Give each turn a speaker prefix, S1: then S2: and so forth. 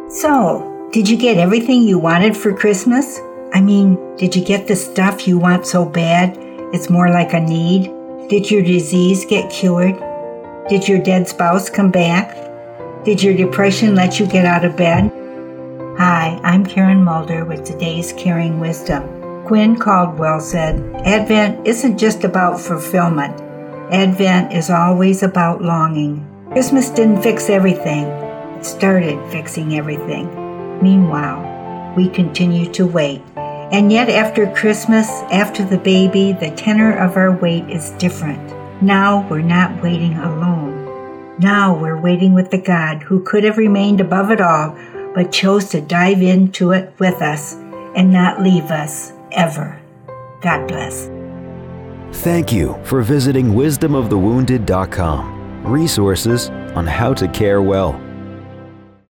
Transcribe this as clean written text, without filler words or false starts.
S1: So, did you get everything you wanted for Christmas? I mean, did you get the stuff you want so bad it's more like a need? Did your disease get cured? Did your dead spouse come back? Did your depression let you get out of bed? Hi, I'm Karen Mulder with today's Caring Wisdom. Quinn Caldwell said, Advent isn't just about fulfillment. Advent is always about longing. Christmas didn't fix everything. It started fixing everything. Meanwhile, we continue to wait. And yet after Christmas, after the baby, the tenor of our wait is different. Now we're not waiting alone. Now we're waiting with the God who could have remained above it all, but chose to dive into it with us and not leave us ever. God bless.
S2: Thank you for visiting wisdomofthewounded.com. Resources on how to care well.